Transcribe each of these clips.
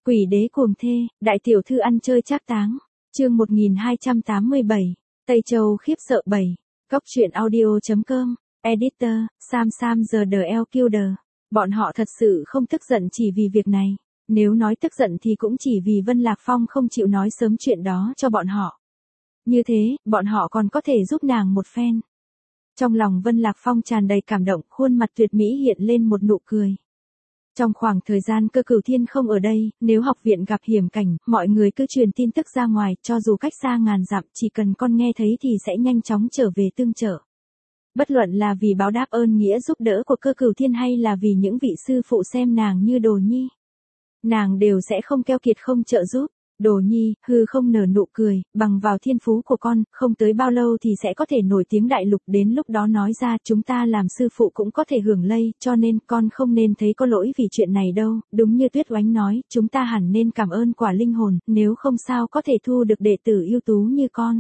Quỷ đế cuồng thê, đại tiểu thư ăn chơi trác táng. Chương 1287. Tây Châu khiếp sợ 7. Góc truyện audio.com. Editor, Sam the LQ Killer. Bọn họ thật sự không tức giận chỉ vì việc này. Nếu nói tức giận thì cũng chỉ vì Vân Lạc Phong không chịu nói sớm chuyện đó cho bọn họ. Như thế, bọn họ còn có thể giúp nàng một phen. Trong lòng Vân Lạc Phong tràn đầy cảm động, khuôn mặt tuyệt mỹ hiện lên một nụ cười. Trong khoảng thời gian Cơ Cửu Thiên không ở đây, nếu học viện gặp hiểm cảnh, mọi người cứ truyền tin tức ra ngoài, cho dù cách xa ngàn dặm, chỉ cần con nghe thấy thì sẽ nhanh chóng trở về tương trợ. Bất luận là vì báo đáp ơn nghĩa giúp đỡ của Cơ Cửu Thiên hay là vì những vị sư phụ xem nàng như đồ nhi, nàng đều sẽ không keo kiệt không trợ giúp. Đồ nhi, hư không nở nụ cười, bằng vào thiên phú của con, không tới bao lâu thì sẽ có thể nổi tiếng đại lục, đến lúc đó nói ra chúng ta làm sư phụ cũng có thể hưởng lây, cho nên con không nên thấy có lỗi vì chuyện này đâu, đúng như Tuyết Oánh nói, chúng ta hẳn nên cảm ơn quả linh hồn, nếu không sao có thể thu được đệ tử ưu tú như con.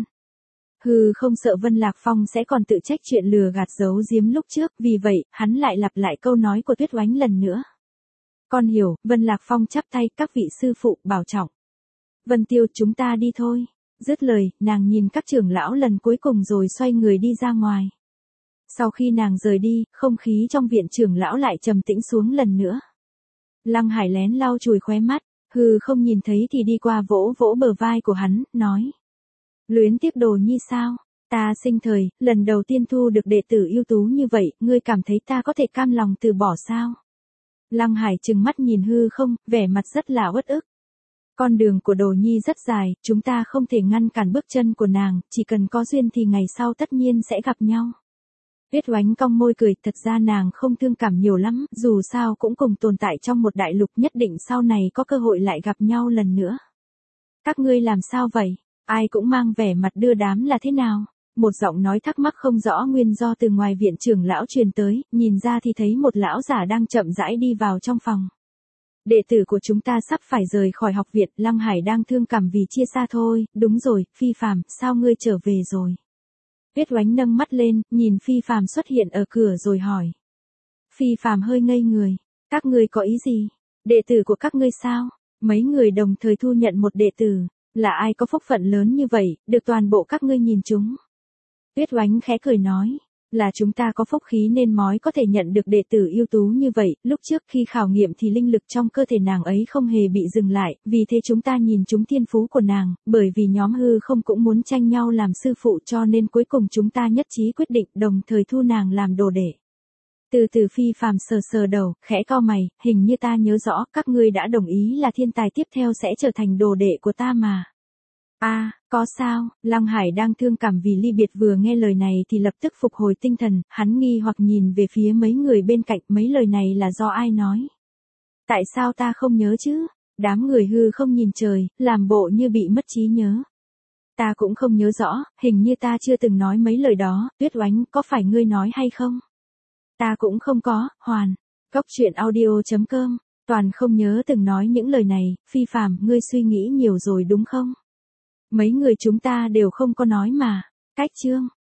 Hư không sợ Vân Lạc Phong sẽ còn tự trách chuyện lừa gạt giấu giếm lúc trước, vì vậy, hắn lại lặp lại câu nói của Tuyết Oánh lần nữa. Con hiểu, Vân Lạc Phong chắp tay, các vị sư phụ, bảo trọng. Vân Tiêu, chúng ta đi thôi. Dứt lời, nàng nhìn các trưởng lão lần cuối cùng rồi xoay người đi ra ngoài. Sau khi nàng rời đi, không khí trong viện trưởng lão lại trầm tĩnh xuống lần nữa. Lăng Hải lén lau chùi khóe mắt, hư không nhìn thấy thì đi qua vỗ vỗ bờ vai của hắn, nói. Luyến tiếc đồ nhi sao? Ta sinh thời, lần đầu tiên thu được đệ tử ưu tú như vậy, ngươi cảm thấy ta có thể cam lòng từ bỏ sao? Lăng Hải trừng mắt nhìn hư không, vẻ mặt rất là uất ức. Con đường của đồ nhi rất dài, chúng ta không thể ngăn cản bước chân của nàng, chỉ cần có duyên thì ngày sau tất nhiên sẽ gặp nhau. Tuyết Oánh cong môi cười, thật ra nàng không thương cảm nhiều lắm, dù sao cũng cùng tồn tại trong một đại lục, nhất định sau này có cơ hội lại gặp nhau lần nữa. Các ngươi làm sao vậy? Ai cũng mang vẻ mặt đưa đám là thế nào? Một giọng nói thắc mắc không rõ nguyên do từ ngoài viện trưởng lão truyền tới, nhìn ra thì thấy một lão giả đang chậm rãi đi vào trong phòng. Đệ tử của chúng ta sắp phải rời khỏi học viện, Lăng Hải đang thương cảm vì chia xa thôi, đúng rồi, Phi Phàm, sao ngươi trở về rồi? Tuyết Oánh nâng mắt lên, nhìn Phi Phàm xuất hiện ở cửa rồi hỏi. Phi Phàm hơi ngây người, các ngươi có ý gì? Đệ tử của các ngươi sao? Mấy người đồng thời thu nhận một đệ tử, là ai có phúc phận lớn như vậy, được toàn bộ các ngươi nhìn chúng? Tuyết Oánh khẽ cười nói. Là chúng ta có phúc khí nên mới có thể nhận được đệ tử ưu tú như vậy, lúc trước khi khảo nghiệm thì linh lực trong cơ thể nàng ấy không hề bị dừng lại, vì thế chúng ta nhìn trúng thiên phú của nàng, bởi vì nhóm hư không cũng muốn tranh nhau làm sư phụ cho nên cuối cùng chúng ta nhất trí quyết định đồng thời thu nàng làm đồ đệ. Từ từ Phi Phàm sờ sờ đầu, khẽ cau mày, hình như ta nhớ rõ các ngươi đã đồng ý là thiên tài tiếp theo sẽ trở thành đồ đệ của ta mà. Có sao? Lăng Hải đang thương cảm vì ly biệt vừa nghe lời này thì lập tức phục hồi tinh thần, hắn nghi hoặc nhìn về phía mấy người bên cạnh, mấy lời này là do ai nói? Tại sao ta không nhớ chứ? Đám người hư không nhìn trời, làm bộ như bị mất trí nhớ. Ta cũng không nhớ rõ, hình như ta chưa từng nói mấy lời đó, Tuyết Oánh, có phải ngươi nói hay không? Ta cũng không có, Hoàn. Góc truyện audio.com, Toàn không nhớ từng nói những lời này, Phi Phàm, ngươi suy nghĩ nhiều rồi đúng không? Mấy người chúng ta đều không có nói mà. Cách chương.